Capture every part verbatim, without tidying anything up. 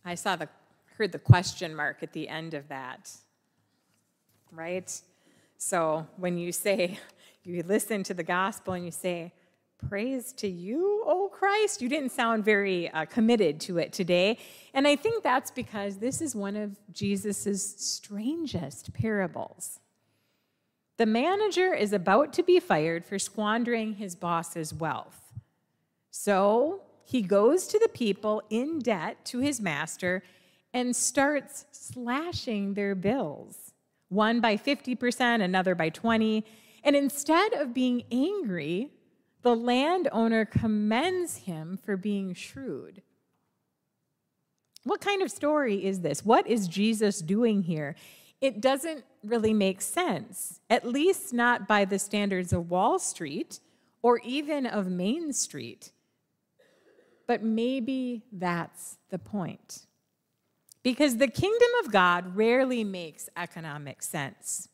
I saw the, heard the question mark at the end of that, right? So when you say, you listen to the gospel and you say, praise to you, O Christ, you didn't sound very uh, committed to it today. And I think that's because this is one of Jesus's strangest parables. The manager is about to be fired for squandering his boss's wealth. So he goes to the people in debt to his master and starts slashing their bills, one by fifty percent, another by twenty. And instead of being angry, the landowner commends him for being shrewd. What kind of story is this? What is Jesus doing here? It doesn't really make sense, at least not by the standards of Wall Street or even of Main Street. But maybe that's the point. Because the kingdom of God rarely makes economic sense.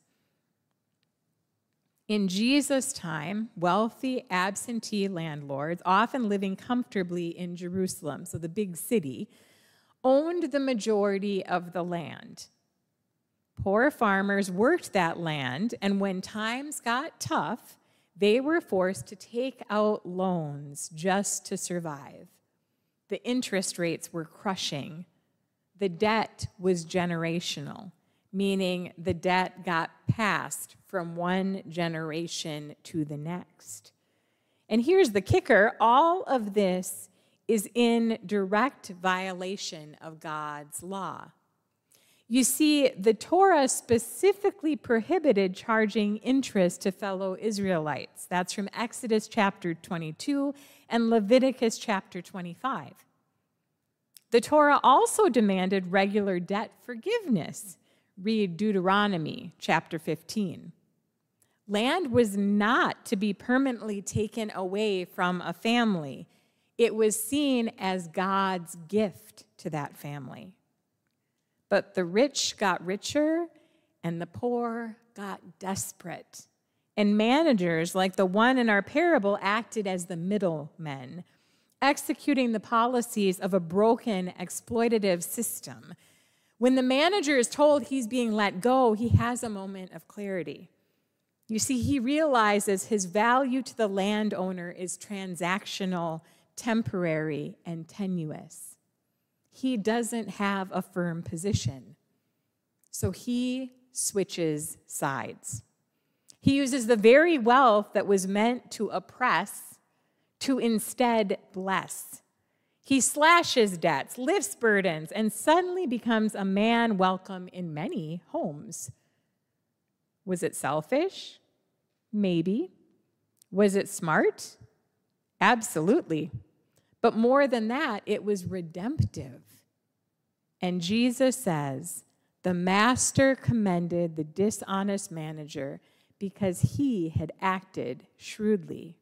In Jesus' time, wealthy absentee landlords, often living comfortably in Jerusalem, so the big city, owned the majority of the land. Poor farmers worked that land, and when times got tough, they were forced to take out loans just to survive. The interest rates were crushing. The debt was generational, meaning the debt got passed from one generation to the next. And here's the kicker, all of this is in direct violation of God's law. You see, the Torah specifically prohibited charging interest to fellow Israelites. That's from Exodus chapter twenty-two and Leviticus chapter twenty-five. The Torah also demanded regular debt forgiveness. Read Deuteronomy chapter fifteen. Land was not to be permanently taken away from a family. It was seen as God's gift to that family. But the rich got richer and the poor got desperate. And managers like the one in our parable acted as the middlemen, executing the policies of a broken, exploitative system. When the manager is told he's being let go, he has a moment of clarity. You see, he realizes his value to the landowner is transactional, temporary, and tenuous. He doesn't have a firm position. So he switches sides. He uses the very wealth that was meant to oppress to instead bless. He slashes debts, lifts burdens, and suddenly becomes a man welcome in many homes. Was it selfish? Maybe. Was it smart? Absolutely. But more than that, it was redemptive. And Jesus says, the master commended the dishonest manager because he had acted shrewdly.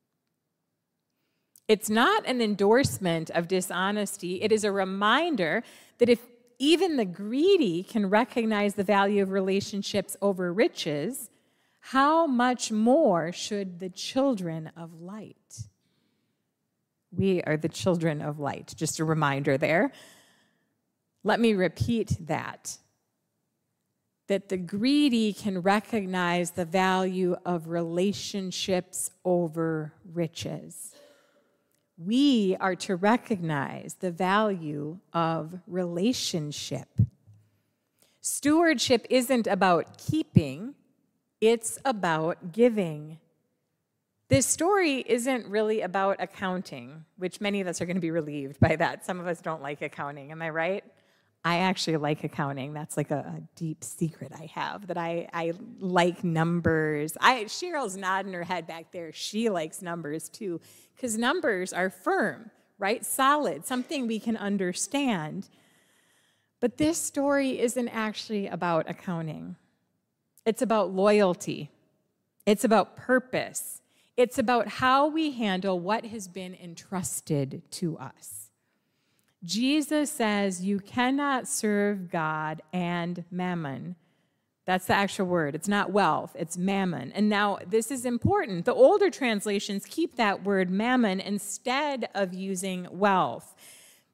It's not an endorsement of dishonesty. It is a reminder that if even the greedy can recognize the value of relationships over riches, how much more should the children of light? We are the children of light. Just a reminder there. Let me repeat that. That the greedy can recognize the value of relationships over riches. We are to recognize the value of relationship. Stewardship isn't about keeping, it's about giving. This story isn't really about accounting, which many of us are going to be relieved by that. Some of us don't like accounting, am I right? I actually like accounting. That's like a, a deep secret I have, that I, I like numbers. I, Cheryl's nodding her head back there. She likes numbers too, because numbers are firm, right? Solid, something we can understand. But this story isn't actually about accounting. It's about loyalty. It's about purpose. It's about how we handle what has been entrusted to us. Jesus says you cannot serve God and mammon. That's the actual word. It's not wealth, it's mammon. And now this is important. The older translations keep that word mammon instead of using wealth.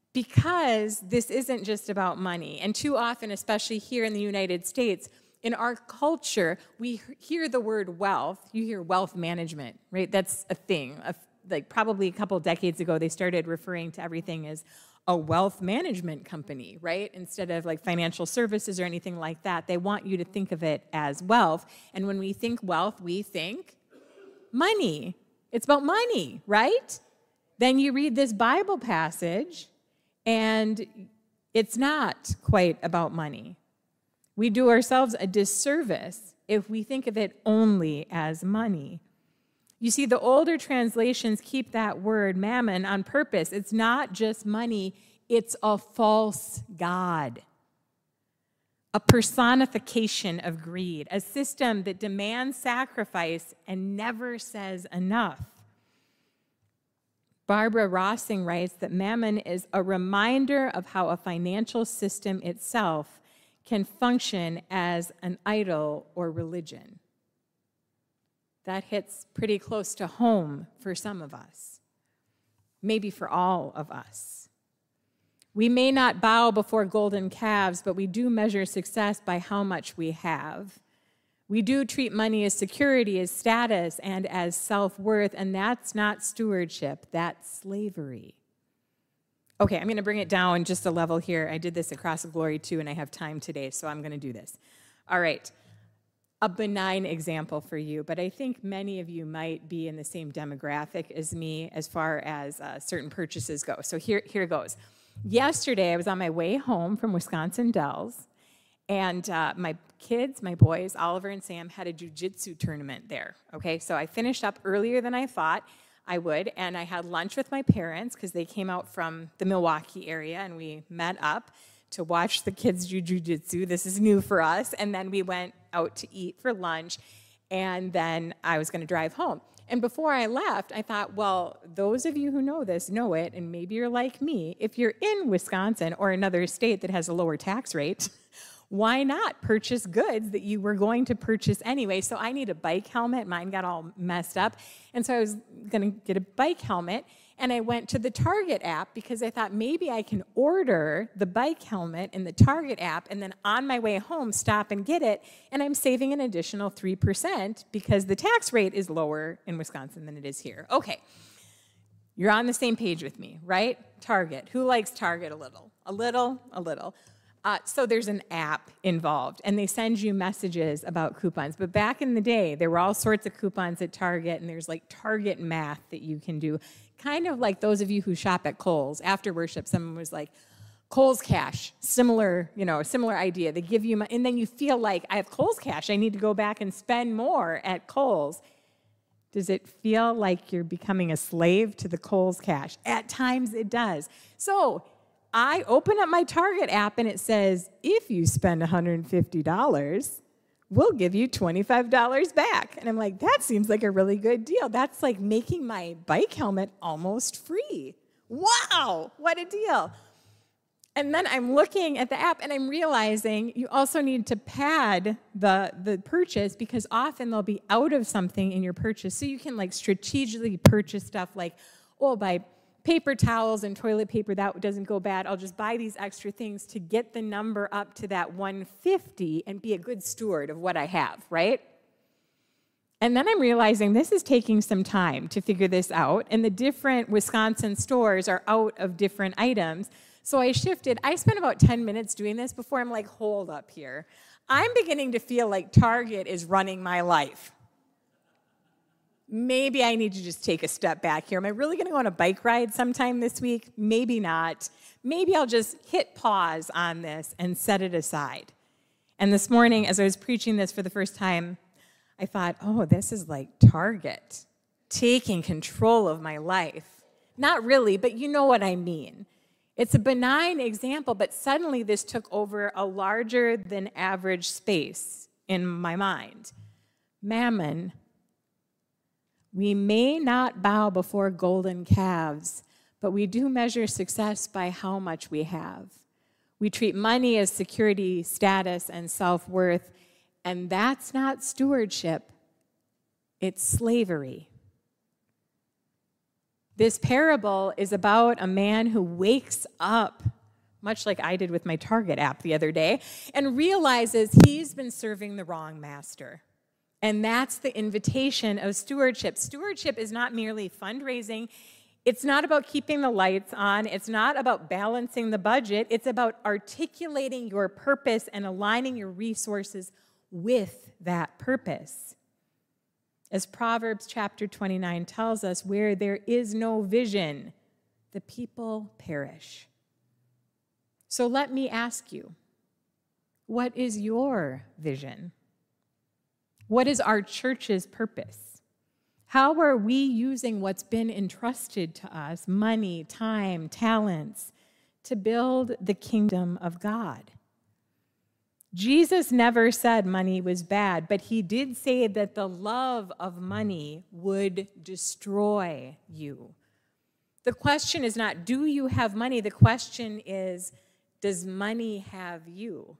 Because this isn't just about money. And too often, especially here in the United States, in our culture, we hear the word wealth. You hear wealth management, right? That's a thing. Like probably a couple decades ago, they started referring to everything as a wealth management company, right? Instead of like financial services or anything like that. They want you to think of it as wealth. And when we think wealth, we think money. It's about money, right? Then you read this Bible passage, and it's not quite about money. We do ourselves a disservice if we think of it only as money. You see, the older translations keep that word mammon on purpose. It's not just money, it's a false god, a personification of greed, a system that demands sacrifice and never says enough. Barbara Rossing writes that mammon is a reminder of how a financial system itself can function as an idol or religion. That hits pretty close to home for some of us, maybe for all of us. We may not bow before golden calves, but we do measure success by how much we have. We do treat money as security, as status, and as self-worth, and that's not stewardship, that's slavery. Okay, I'm going to bring it down just a level here. I did this at Cross of Glory too, and I have time today, so I'm going to do this. All right, a benign example for you, but I think many of you might be in the same demographic as me as far as uh, certain purchases go. So here, here goes. Yesterday, I was on my way home from Wisconsin Dells, and uh, my kids, my boys, Oliver and Sam, had a jiu-jitsu tournament there, okay? So I finished up earlier than I thought I would, and I had lunch with my parents because they came out from the Milwaukee area, and we met up to watch the kids do jiu-jitsu. This is new for us. And then we went out to eat for lunch, and then I was going to drive home. And before I left, I thought, well, those of you who know this know it, and maybe you're like me. If you're in Wisconsin or another state that has a lower tax rate, why not purchase goods that you were going to purchase anyway? So I need a bike helmet. Mine got all messed up. And so I was going to get a bike helmet, and I went to the Target app because I thought maybe I can order the bike helmet in the Target app and then on my way home stop and get it, and I'm saving an additional three percent because the tax rate is lower in Wisconsin than it is here. Okay, you're on the same page with me, right? Target. Who likes Target a little? A little? A little. Uh, so there's an app involved, and they send you messages about coupons. But back in the day, there were all sorts of coupons at Target, and there's like Target math that you can do. Kind of like those of you who shop at Kohl's. After worship, someone was like, Kohl's Cash, similar, you know, similar idea. They give you money, and then you feel like, I have Kohl's Cash. I need to go back and spend more at Kohl's. Does it feel like you're becoming a slave to the Kohl's Cash? At times it does. So I open up my Target app, and it says, if you spend one hundred fifty dollars, we'll give you twenty-five dollars back. And I'm like, that seems like a really good deal. That's like making my bike helmet almost free. Wow, what a deal. And then I'm looking at the app, and I'm realizing you also need to pad the, the purchase because often they'll be out of something in your purchase. So you can like strategically purchase stuff like, oh, by paper towels and toilet paper, that doesn't go bad. I'll just buy these extra things to get the number up to that one hundred fifty and be a good steward of what I have, right? And then I'm realizing this is taking some time to figure this out, and the different Wisconsin stores are out of different items. So I shifted. I spent about ten minutes doing this before I'm like, hold up here. I'm beginning to feel like Target is running my life. Maybe I need to just take a step back here. Am I really going to go on a bike ride sometime this week? Maybe not. Maybe I'll just hit pause on this and set it aside. And this morning, as I was preaching this for the first time, I thought, oh, this is like Target taking control of my life. Not really, but you know what I mean. It's a benign example, but suddenly this took over a larger than average space in my mind. Mammon. We may not bow before golden calves, but we do measure success by how much we have. We treat money as security, status, and self-worth, and that's not stewardship. It's slavery. This parable is about a man who wakes up, much like I did with my Target app the other day, and realizes he's been serving the wrong master. And that's the invitation of stewardship. Stewardship is not merely fundraising. It's not about keeping the lights on. It's not about balancing the budget. It's about articulating your purpose and aligning your resources with that purpose. As Proverbs chapter twenty-nine tells us, where there is no vision, the people perish. So let me ask you, what is your vision? What is our church's purpose? How are we using what's been entrusted to us, money, time, talents, to build the kingdom of God? Jesus never said money was bad, but he did say that the love of money would destroy you. The question is not, do you have money? The question is, does money have you?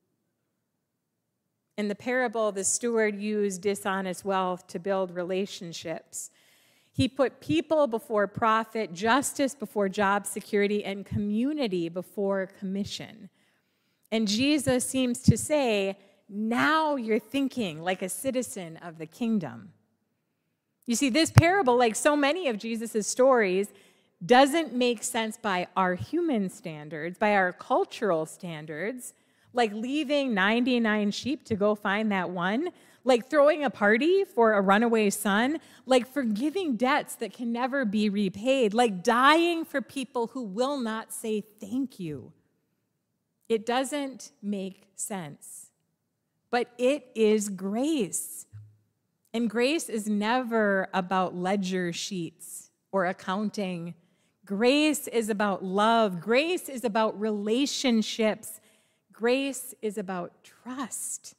In the parable, the steward used dishonest wealth to build relationships. He put people before profit, justice before job security, and community before commission. And Jesus seems to say, now you're thinking like a citizen of the kingdom. You see, this parable, like so many of Jesus' stories, doesn't make sense by our human standards, by our cultural standards, like leaving ninety-nine sheep to go find that one, like throwing a party for a runaway son, like forgiving debts that can never be repaid, like dying for people who will not say thank you. It doesn't make sense, but it is grace. And grace is never about ledger sheets or accounting. Grace is about love. Grace is about relationships. Grace is about trust.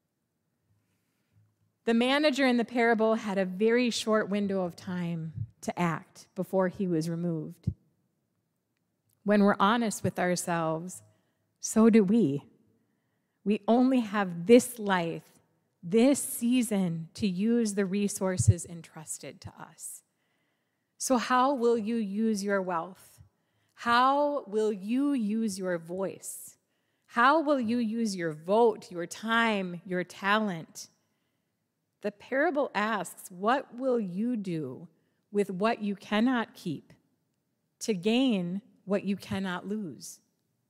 The manager in the parable had a very short window of time to act before he was removed. When we're honest with ourselves, so do we. We only have this life, this season, to use the resources entrusted to us. So how will you use your wealth? How will you use your voice? How will you use your vote, your time, your talent? The parable asks, what will you do with what you cannot keep to gain what you cannot lose?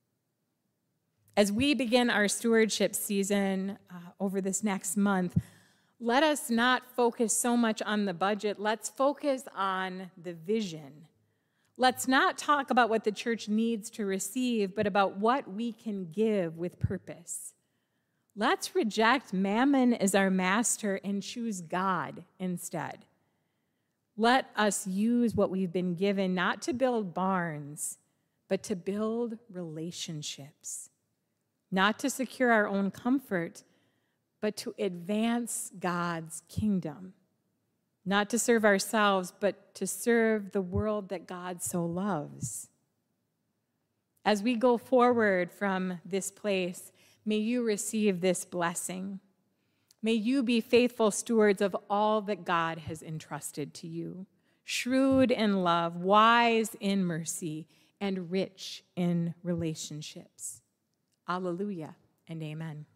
As we begin our stewardship season uh, over this next month, let us not focus so much on the budget. Let's focus on the vision. Let's not talk about what the church needs to receive, but about what we can give with purpose. Let's reject mammon as our master and choose God instead. Let us use what we've been given not to build barns, but to build relationships. Not to secure our own comfort, but to advance God's kingdom. Not to serve ourselves, but to serve the world that God so loves. As we go forward from this place, may you receive this blessing. May you be faithful stewards of all that God has entrusted to you, shrewd in love, wise in mercy, and rich in relationships. Alleluia and amen.